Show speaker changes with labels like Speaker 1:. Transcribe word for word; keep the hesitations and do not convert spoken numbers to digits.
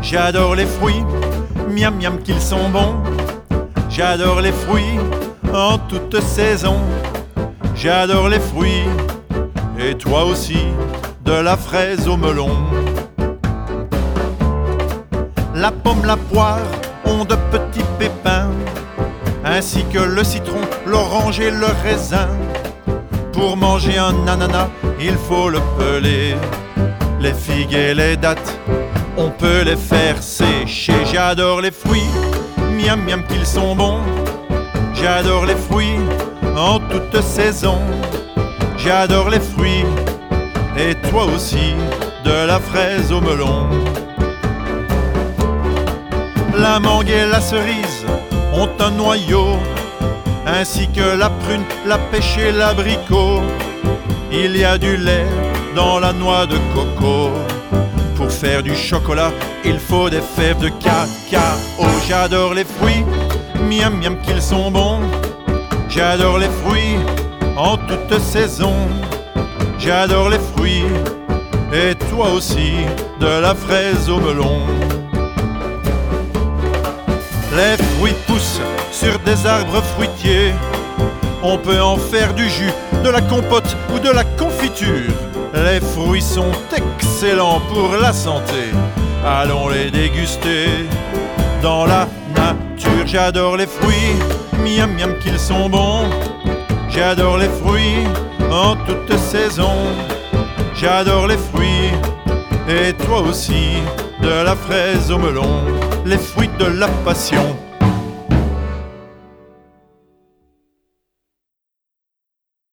Speaker 1: J'adore les fruits, miam miam qu'ils sont bons. J'adore les fruits en toute saison. J'adore les fruits, et toi aussi, de la fraise au melon. La pomme, la poire ont de petits pépins, ainsi que le citron, l'orange et le raisin. Pour manger un ananas, il faut le peler. Les figues et les dattes, on peut les faire sécher. J'adore les fruits, miam miam qu'ils sont bons. J'adore les fruits en toute saison. J'adore les fruits, et toi aussi, de la fraise au melon. La mangue et la cerise ont un noyau, ainsi que la prune, la pêche et l'abricot. Il y a du lait dans la noix de coco. Pour faire du chocolat, il faut des fèves de cacao. J'adore les fruits, miam miam qu'ils sont bons. J'adore les fruits en toute saison. J'adore les fruits, et toi aussi, de la fraise au melon. Les fruits poussent sur des arbres fruitiers. On peut en faire du jus, de la compote ou de la confiture. Les fruits sont excellents pour la santé. Allons les déguster dans la nature. J'adore les fruits, miam miam qu'ils sont bons. J'adore les fruits en toute saison. J'adore les fruits, et toi aussi, de la fraise au melon. Les fruits de la passion.